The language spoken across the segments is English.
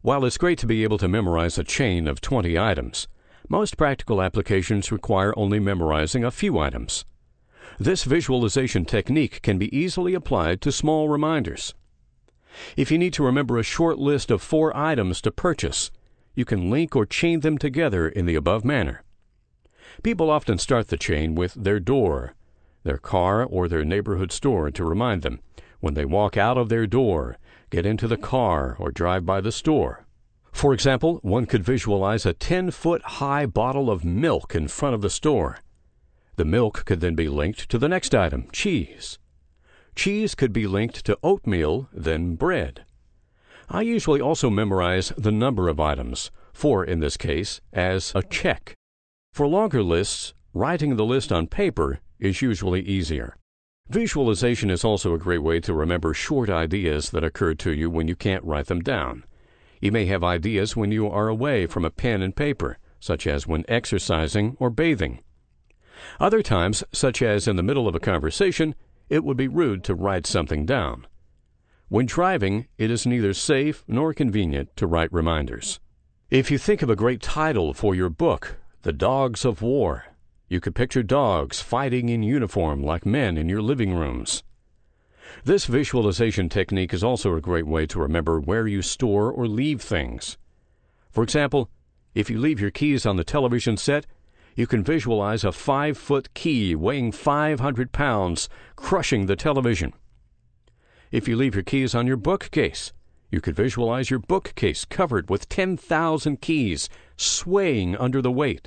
While it's great to be able to memorize a chain of 20 items, most practical applications require only memorizing a few items. This visualization technique can be easily applied to small reminders. If you need to remember a short list of 4 items to purchase, you can link or chain them together in the above manner. People often start the chain with their door, their car, or their neighborhood store to remind them when they walk out of their door, get into the car, or drive by the store. For example, one could visualize a 10-foot-high bottle of milk in front of the store. The milk could then be linked to the next item, cheese. Cheese could be linked to oatmeal, then bread. I usually also memorize the number of items, 4 in this case, as a check. For longer lists, writing the list on paper is usually easier. Visualization is also a great way to remember short ideas that occur to you when you can't write them down. You may have ideas when you are away from a pen and paper, such as when exercising or bathing. Other times, such as in the middle of a conversation, it would be rude to write something down. When driving, it is neither safe nor convenient to write reminders. If you think of a great title for your book, The Dogs of War, you could picture dogs fighting in uniform like men in your living rooms. This visualization technique is also a great way to remember where you store or leave things. For example, if you leave your keys on the television set, you can visualize a 5-foot key weighing 500 pounds crushing the television. If you leave your keys on your bookcase, you could visualize your bookcase covered with 10,000 keys swaying under the weight.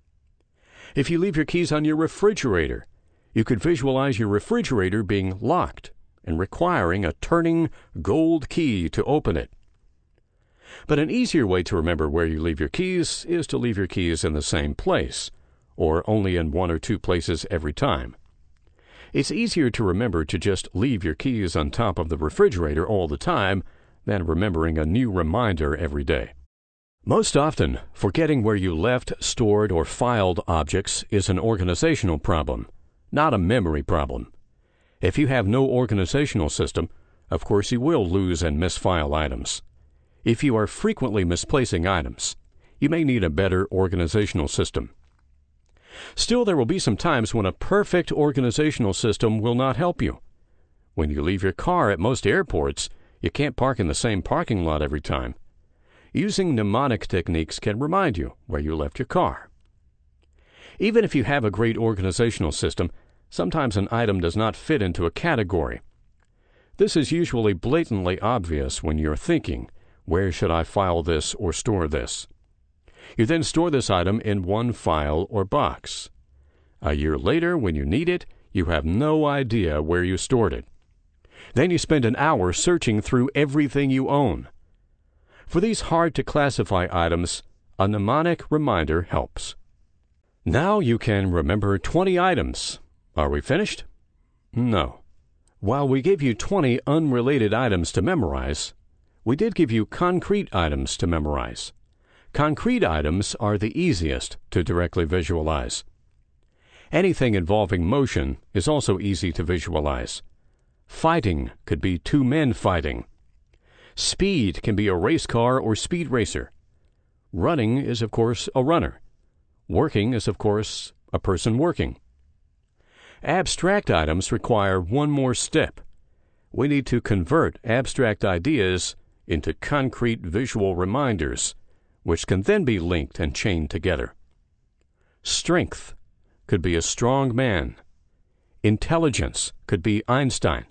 If you leave your keys on your refrigerator, you could visualize your refrigerator being locked and requiring a turning gold key to open it. But an easier way to remember where you leave your keys is to leave your keys in the same place, or only in 1 or 2 places every time. It's easier to remember to just leave your keys on top of the refrigerator all the time than remembering a new reminder every day. Most often, forgetting where you left, stored, or filed objects is an organizational problem, not a memory problem. If you have no organizational system, of course you will lose and misfile items. If you are frequently misplacing items, you may need a better organizational system. Still, there will be some times when a perfect organizational system will not help you. When you leave your car at most airports, you can't park in the same parking lot every time. Using mnemonic techniques can remind you where you left your car. Even if you have a great organizational system, sometimes an item does not fit into a category. This is usually blatantly obvious when you're thinking, where should I file this or store this? You then store this item in one file or box. A year later, when you need it, you have no idea where you stored it. Then you spend an hour searching through everything you own. For these hard-to-classify items, a mnemonic reminder helps. Now you can remember 20 items. Are we finished? No. While we gave you 20 unrelated items to memorize, we did give you concrete items to memorize. Concrete items are the easiest to directly visualize. Anything involving motion is also easy to visualize. Fighting could be 2 men fighting. Speed can be a race car or speed racer. Running is, of course, a runner. Working is, of course, a person working. Abstract items require one more step. We need to convert abstract ideas into concrete visual reminders, which can then be linked and chained together. Strength could be a strong man. Intelligence could be Einstein.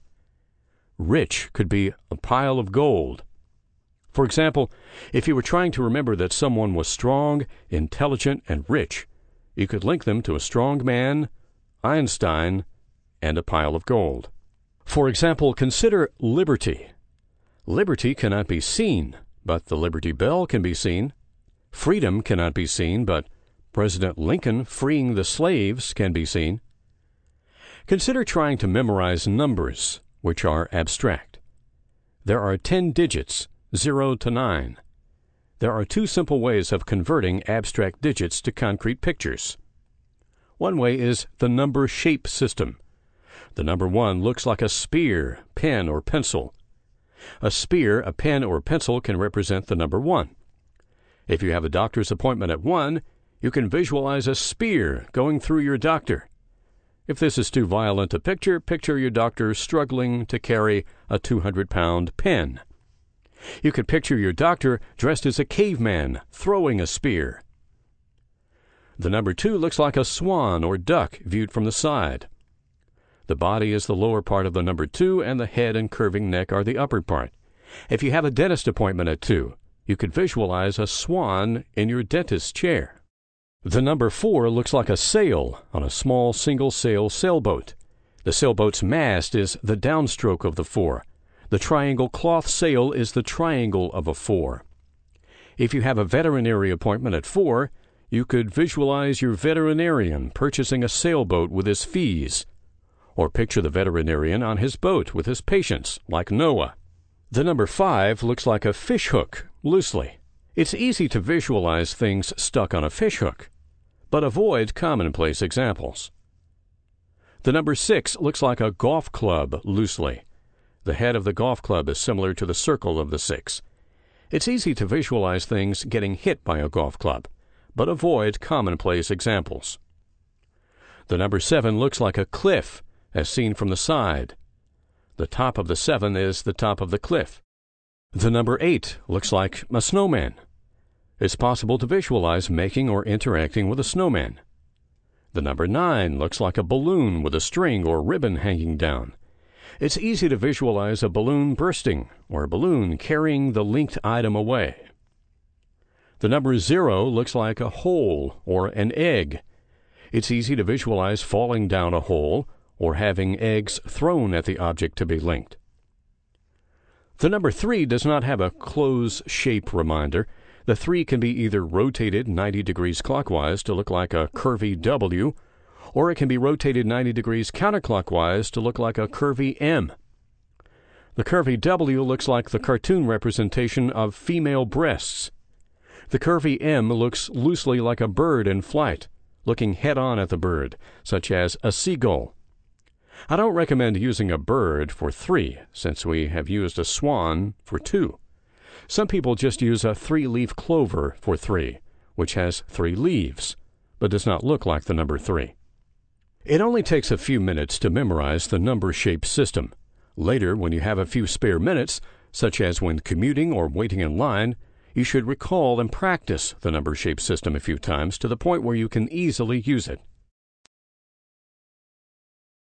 Rich could be a pile of gold. For example, if you were trying to remember that someone was strong, intelligent, and rich, you could link them to a strong man, Einstein, and a pile of gold. For example, consider liberty. Liberty cannot be seen, but the Liberty Bell can be seen. Freedom cannot be seen, but President Lincoln freeing the slaves can be seen. Consider trying to memorize numbers, which are abstract. There are 10 digits, 0 to 9. There are 2 simple ways of converting abstract digits to concrete pictures. One way is the number shape system. The number 1 looks like a spear, pen, or pencil. A spear, a pen, or pencil can represent the number 1. If you have a doctor's appointment at 1, you can visualize a spear going through your doctor. If this is too violent a picture, picture your doctor struggling to carry a 200-pound pen. You could picture your doctor dressed as a caveman throwing a spear. The number 2 looks like a swan or duck viewed from the side. The body is the lower part of the number 2, and the head and curving neck are the upper part. If you have a dentist appointment at 2, you could visualize a swan in your dentist's chair. The number 4 looks like a sail on a small single-sail sailboat. The sailboat's mast is the downstroke of the 4. The triangle cloth sail is the triangle of a 4. If you have a veterinary appointment at 4, you could visualize your veterinarian purchasing a sailboat with his fees, or picture the veterinarian on his boat with his patients, like Noah. The number 5 looks like a fish hook, loosely. It's easy to visualize things stuck on a fish hook, but avoid commonplace examples. The number 6 looks like a golf club, loosely. The head of the golf club is similar to the circle of the 6. It's easy to visualize things getting hit by a golf club, but avoid commonplace examples. The number 7 looks like a cliff, as seen from the side. The top of the 7 is the top of the cliff. The number 8 looks like a snowman. It's possible to visualize making or interacting with a snowman. The number 9 looks like a balloon with a string or ribbon hanging down. It's easy to visualize a balloon bursting or a balloon carrying the linked item away. The number 0 looks like a hole or an egg. It's easy to visualize falling down a hole or having eggs thrown at the object to be linked. The number 3 does not have a close shape reminder. The 3 can be either rotated 90 degrees clockwise to look like a curvy W, or it can be rotated 90 degrees counterclockwise to look like a curvy M. The curvy W looks like the cartoon representation of female breasts. The curvy M looks loosely like a bird in flight, looking head-on at the bird, such as a seagull. I don't recommend using a bird for 3, since we have used a swan for 2. Some people just use a 3-leaf clover for 3, which has 3 leaves, but does not look like the number 3. It only takes a few minutes to memorize the number-shape system. Later, when you have a few spare minutes, such as when commuting or waiting in line, you should recall and practice the number-shape system a few times to the point where you can easily use it.